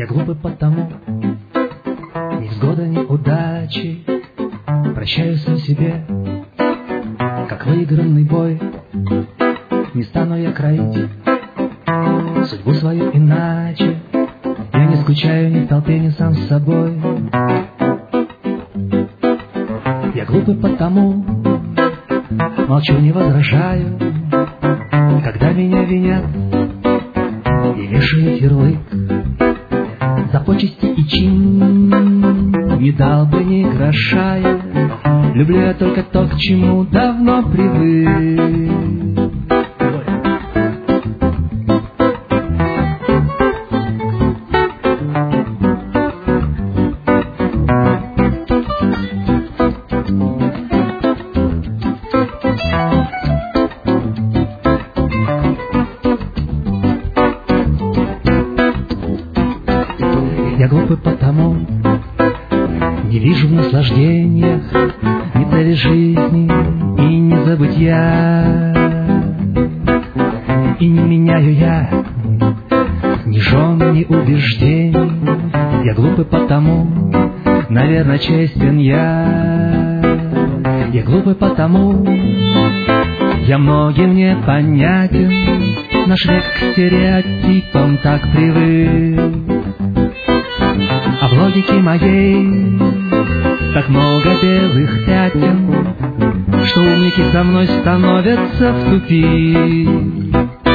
Я глупый потому, ни взгода, ни удачи, прощаю сам себе, как выигранный бой. Не стану я кроить судьбу свою иначе, я не скучаю ни в толпе, ни сам с собой. Я глупый потому, молчу, не возражаю, когда меня винят и вешают ярлык. За почести и чин не дал бы ни гроша я. Люблю я только то, к чему давно привык. Я глупый потому, не вижу в наслаждениях ни цели жизни и ни забытья. И не меняю я ни жен, ни убеждений. Я глупый потому, наверное, честен я. Я глупый потому, я многим не понятен. Наш век к стереотипам так привык. А в логике моей так много белых пятен, что умники со мной становятся в тупик.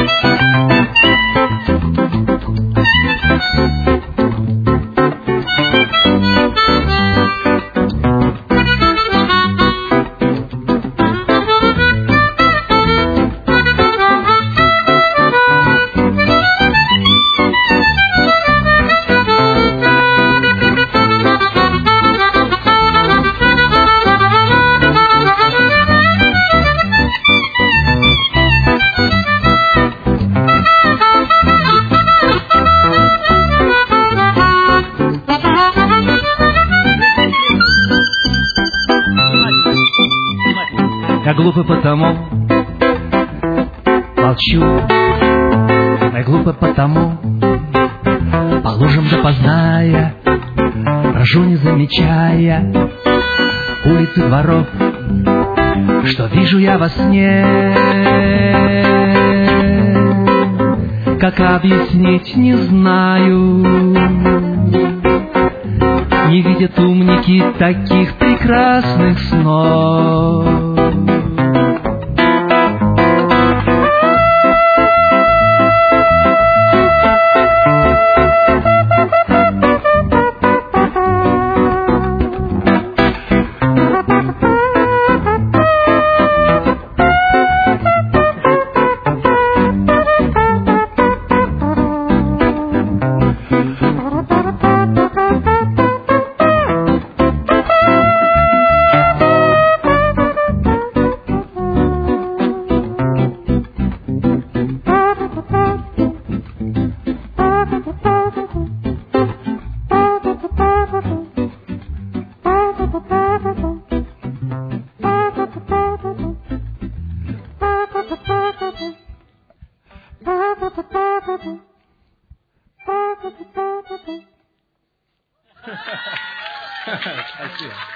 Я глупый потому, молчу. Я глупый потому, по лужам допоздна я брожу, не замечая улицы дворов, что вижу я во сне. Как объяснить, не знаю. Не видят умники таких прекрасных снов. Спасибо.